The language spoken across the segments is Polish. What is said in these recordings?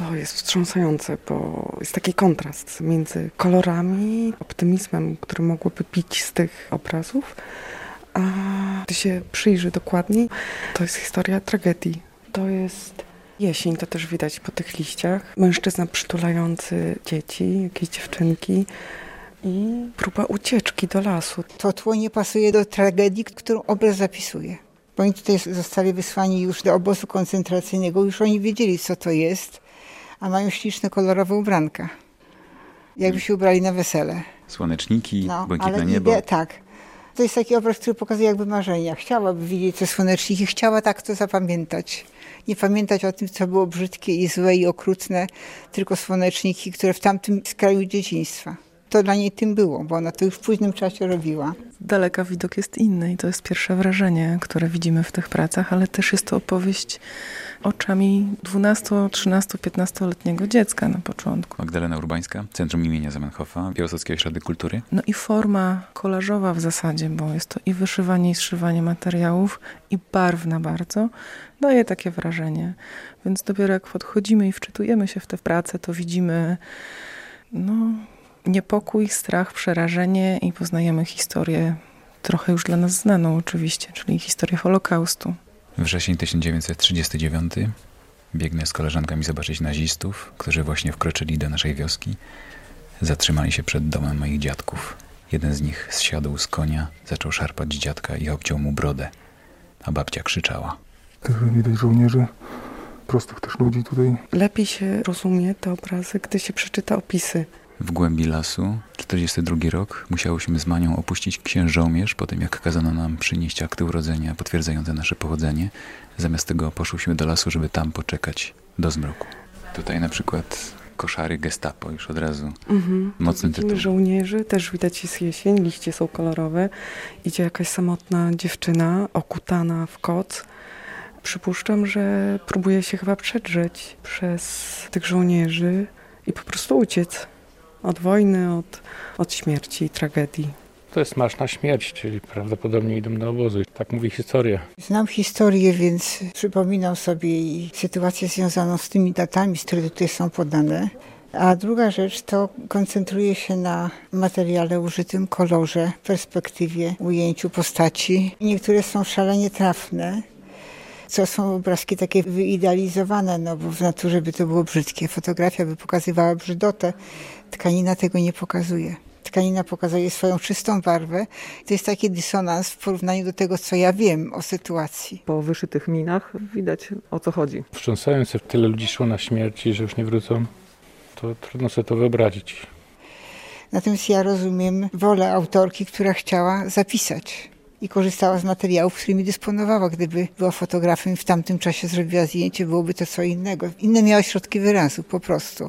To jest wstrząsające, bo jest taki kontrast między kolorami, optymizmem, który mogłoby pić z tych obrazów, a gdy się przyjrzy dokładniej, to jest historia tragedii. To jest jesień, to też widać po tych liściach. Mężczyzna przytulający dzieci, jakieś dziewczynki i próba ucieczki do lasu. To tło nie pasuje do tragedii, którą obraz zapisuje. Bo oni tutaj zostali wysłani już do obozu koncentracyjnego, już oni wiedzieli, co to jest, a mają śliczne, kolorowe ubranka. Jakby się ubrali na wesele. Słoneczniki, błękitne niebo. Tak. To jest taki obraz, który pokazuje jakby marzenia. Chciałaby widzieć te słoneczniki, chciała tak to zapamiętać. Nie pamiętać o tym, co było brzydkie i złe i okrutne, tylko słoneczniki, które w tamtym skraju dzieciństwa. To dla niej tym było, bo ona to już w późnym czasie robiła. Z daleka widok jest inny i to jest pierwsze wrażenie, które widzimy w tych pracach, ale też jest to opowieść oczami 12, 13, 15-letniego dziecka na początku. Magdalena Urbańska, Centrum imienia Zamenhofa, Białostockiej Ślady Kultury. No i forma kolażowa w zasadzie, bo jest to i wyszywanie, i zszywanie materiałów, i barwna bardzo, daje takie wrażenie. Więc dopiero jak podchodzimy i wczytujemy się w tę pracę, to widzimy niepokój, strach, przerażenie i poznajemy historię trochę już dla nas znaną oczywiście, czyli historię Holokaustu. Wrzesień 1939. Biegnę z koleżankami zobaczyć nazistów, którzy właśnie wkroczyli do naszej wioski. Zatrzymali się przed domem moich dziadków. Jeden z nich zsiadł z konia, zaczął szarpać dziadka i obciął mu brodę, a babcia krzyczała. Widać żołnierzy, prostych też ludzi tutaj. Lepiej się rozumie te obrazy, gdy się przeczyta opisy. W głębi lasu, 42 rok, musiałyśmy z Manią opuścić Księżołmierz po tym, jak kazano nam przynieść akty urodzenia potwierdzające nasze pochodzenie. Zamiast tego poszłyśmy do lasu, żeby tam poczekać do zmroku. Tutaj na przykład koszary Gestapo już od razu. Mocny tytuł. Żołnierzy, też widać jest jesień, liście są kolorowe. Idzie jakaś samotna dziewczyna, okutana w koc. Przypuszczam, że próbuje się chyba przedrzeć przez tych żołnierzy i po prostu uciec. Od wojny, od śmierci i tragedii. To jest marsz na śmierć, czyli prawdopodobnie idą do obozu. Tak mówi historia. Znam historię, więc przypominam sobie i sytuację związaną z tymi datami, które tutaj są podane. A druga rzecz to koncentruje się na materiale użytym, kolorze, perspektywie, ujęciu postaci. Niektóre są szalenie trafne. Co są obrazki takie wyidealizowane, bo w naturze by to było brzydkie. Fotografia by pokazywała brzydotę, tkanina tego nie pokazuje. Tkanina pokazuje swoją czystą barwę. To jest taki dysonans w porównaniu do tego, co ja wiem o sytuacji. Po wyszytych minach widać, o co chodzi. Wstrząsające, tyle ludzi szło na śmierci, że już nie wrócą. To trudno sobie to wyobrazić. Natomiast ja rozumiem wolę autorki, która chciała zapisać. I korzystała z materiałów, którymi dysponowała. Gdyby była fotografem i w tamtym czasie zrobiła zdjęcie, byłoby to co innego. Inne miała środki wyrazu, po prostu.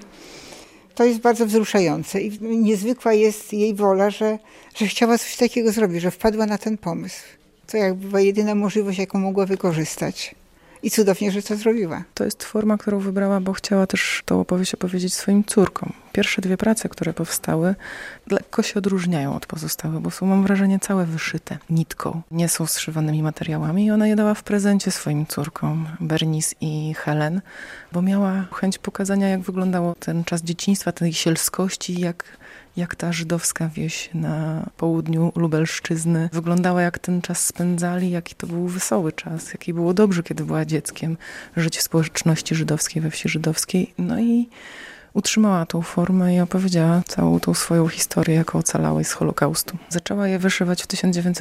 To jest bardzo wzruszające i niezwykła jest jej wola, że chciała coś takiego zrobić, że wpadła na ten pomysł. To jakby była jedyna możliwość, jaką mogła wykorzystać. I cudownie, że to zrobiła. To jest forma, którą wybrała, bo chciała też tą opowieść opowiedzieć swoim córkom. Pierwsze dwie prace, które powstały, lekko się odróżniają od pozostałych, bo są, mam wrażenie, całe wyszyte nitką. Nie są zszywanymi materiałami i ona je dała w prezencie swoim córkom, Bernice i Helen, bo miała chęć pokazania, jak wyglądało ten czas dzieciństwa, tej sielskości, jak ta żydowska wieś na południu Lubelszczyzny wyglądała, jak ten czas spędzali, jaki to był wesoły czas, jaki było dobrze, kiedy była dzieckiem, żyć w społeczności żydowskiej, we wsi żydowskiej. No i utrzymała tą formę i opowiedziała całą tą swoją historię jako ocalałej z Holokaustu. Zaczęła je wyszywać w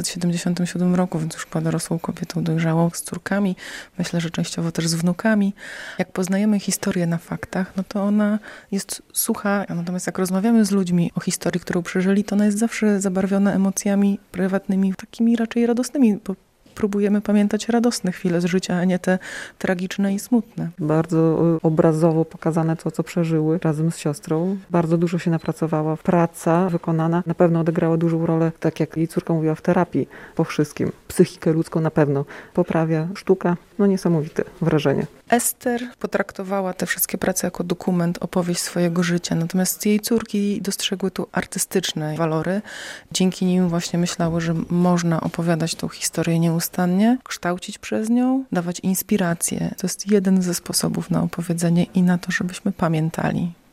1977 roku, więc już była dorosłą kobietą dojrzałą, z córkami, myślę, że częściowo też z wnukami. Jak poznajemy historię na faktach, no to ona jest sucha, natomiast jak rozmawiamy z ludźmi o historii, którą przeżyli, to ona jest zawsze zabarwiona emocjami prywatnymi, takimi raczej radosnymi, bo próbujemy pamiętać radosne chwile z życia, a nie te tragiczne i smutne. Bardzo obrazowo pokazane to, co przeżyły razem z siostrą. Bardzo dużo się napracowała. Praca wykonana na pewno odegrała dużą rolę, tak jak jej córka mówiła, w terapii po wszystkim. Psychikę ludzką na pewno poprawia. Sztuka, niesamowite wrażenie. Ester potraktowała te wszystkie prace jako dokument, opowieść swojego życia, natomiast jej córki dostrzegły tu artystyczne walory. Dzięki nim właśnie myślały, że można opowiadać tą historię nieustannie, kształcić przez nią, dawać inspirację. To jest jeden ze sposobów na opowiedzenie i na to, żebyśmy pamiętali.